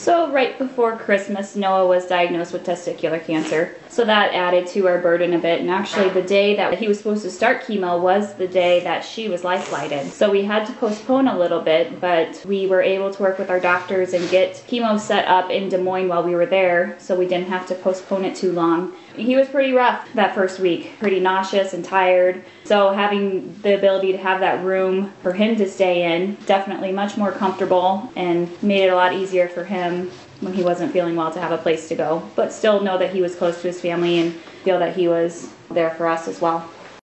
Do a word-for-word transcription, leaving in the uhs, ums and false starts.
So right before Christmas, Noah was diagnosed with testicular cancer. So that added to our burden a bit. And actually the day that he was supposed to start chemo was the day that she was life flighted. So we had to postpone a little bit, but we were able to work with our doctors and get chemo set up in Des Moines while we were there, so we didn't have to postpone it too long. He was pretty rough that first week, pretty nauseous and tired. So having the ability to have that room for him to stay in, definitely much more comfortable and made it a lot easier for him when he wasn't feeling well to have a place to go. But still know that he was close to his family and feel that he was there for us as well.